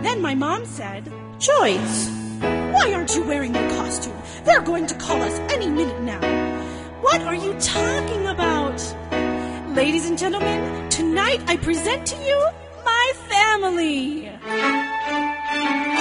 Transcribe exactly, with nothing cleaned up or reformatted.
Then my mom said, "Joyce, why aren't you wearing your costume? They're going to call us any minute now." "What are you talking about?" "Ladies and gentlemen, tonight I present to you my family."